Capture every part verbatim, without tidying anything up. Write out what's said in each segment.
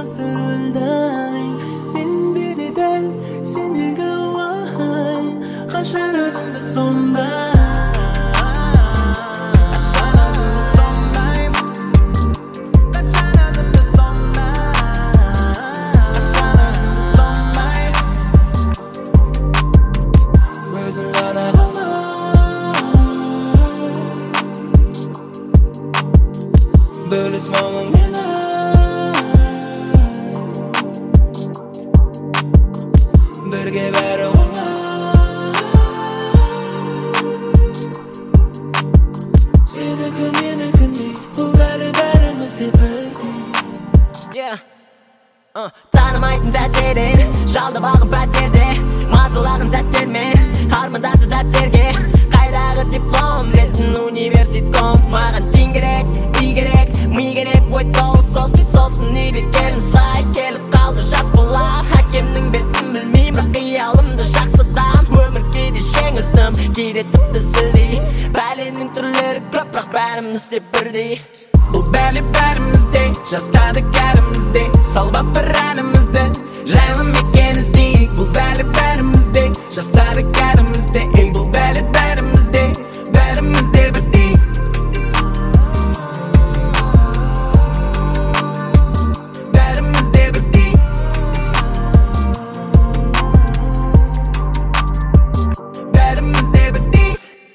басты рөлдай менде де дәл сендегі уай қашан өзімді сондай Bölüs malın gene Birge beri ola Seniki menikini Bu beri berimizde birdi Yeah uh, Tanımaydım dertlerin Жалды бағым пәтерде Мазыларым сәттермен Армандарды дәптерге Қайдағы диплом Ретін университком Маған тен керек, үй керек, ми керек Ой толы сосын сосын үйде келін сұрай Келіп қалды жас бала Әкемнің бетін білмейм Бірақ қиялымды жақсыдам Өмір кейде жеңілдім Кейде тіпті сілдей Бәленің түрлері көп Бірақ бәріміз де бірдей Бұл бәле бәрімізде Жастадық кәрімізде Салбап бір әнімізді Жайлым екен іздейік Бұл бәле бәрімізде Жастадық кәрімізде Ей бұл бәле бәрімізде Бәрімізде бірдей Бәрімізде бірдей Бәрімізде бірдей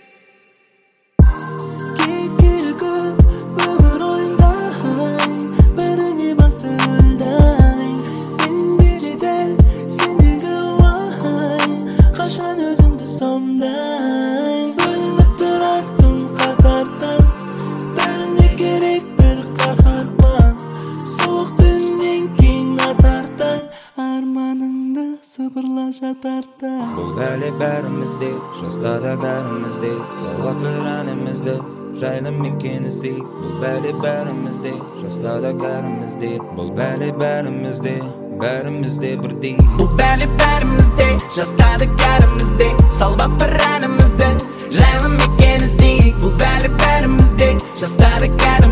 Кейіпкері көп өмір ойындай Біріне басты рөлдай менде де дәл сендегі уай қашан өзімді сондай бөлініп тұратын қатардан бәріне керек бір қаһарман суық түннен кейін атардан арманыңды сыбырла жатарда Бұл бәле бәрімізде жастада кәрімізде Салғап бір әнімізді жайлы мекен іздейік Бұл бәле бәрімізде жастада кәрімізде Бұл бәле бәрімізде бәрімізде бірдей Бұл бәле бәрімізде Жастадық кәрімізде Салбап бір әнімізді Жайлы мекен іздейік Бұл бәле бәрімізде Жастадық кәрімізде